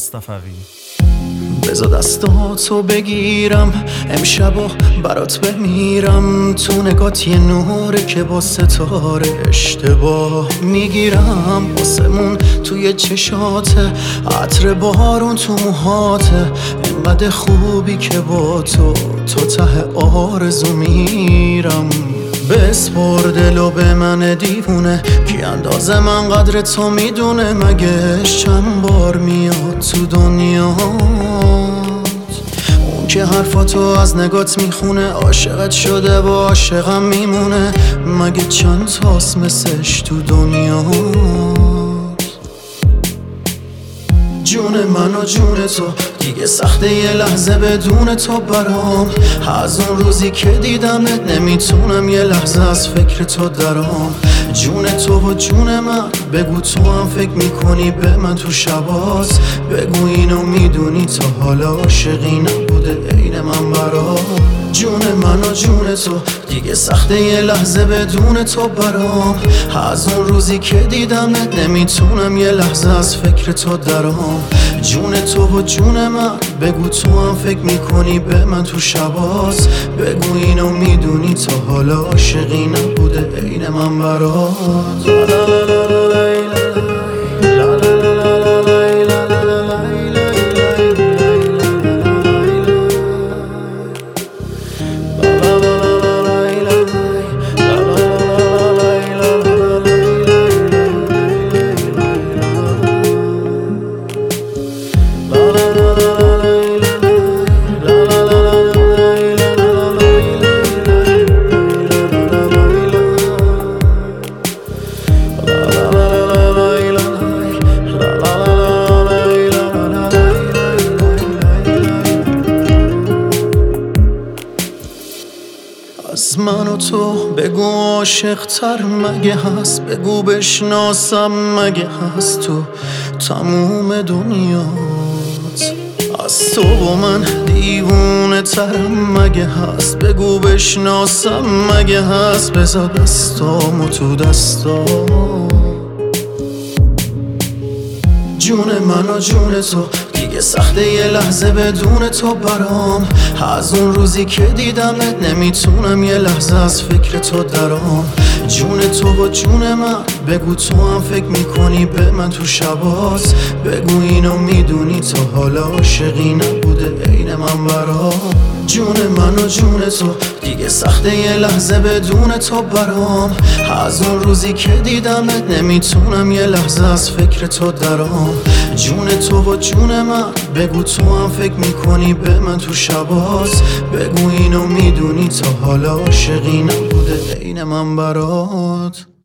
مصطفوی. بذار دستاتو بگیرم امشب و برات بمیرم، تو نگات یه نوره که با ستاره اشتباه میگیرم، آسمون توی چشاته، عطر بارون تو موهاته، اینقدر خوبی که با تو ته آرزو میرم. بسپر دلو به من دیوونه، کی اندازه من قدر تو میدونه، مگه چند بار میاد تو دنیات، اون که حرفاتو از نگات میخونه، عاشقت شده و عاشقم میمونه، مگه چند تاست مثلش تو دنیات. جون من و جون تو دیگه سخته یه لحظه بدون تو برام، از اون روزی که دیدمت نمیتونم یه لحظه از فکر تو درام. جون تو و جون من، بگو تو هم فکر میکنی به من تو شبات، بگو اینو میدونی تا حالا عاشقی نبوده عین من برات. جون من و جون تو دیگه سخته یه لحظه بدون تو برام، از اون روزی که دیدمت نمیتونم یه لحظه از فکر تو درام. جون تو و جون من، بگو تو هم فکر میکنی به من تو شبات، بگو اینو میدونی تا حالا عاشقی نبوده عین من برات. از من و تو بگو عاشق تر مگه هست، بگو بشناسم مگه هست تو تموم دنیات، از تو و من دیوونه ترم مگه هست، بگو بشناسم مگه هست، بذار دستامو تو دستام. جون من و جون تو دیگه سخته یه لحظه بدون تو برام، از اون روزی که دیدمت نمیتونم یه لحظه از فکر تو درام. جون تو و جون من، بگو تو هم فکر میکنی به من تو شبات، بگو اینو میدونی تا حالا عاشقی نبوده عین من برات. جون من و جون تو دیگه سخته یه لحظه بدون تو برام، از اون روزی که دیدمت نمیتونم یه لحظه از فکر تو درام. جون تو و جون من، بگو تو هم فکر میکنی به من تو شبات، بگو اینو میدونی تا حالا عاشقی نبوده عین من برات.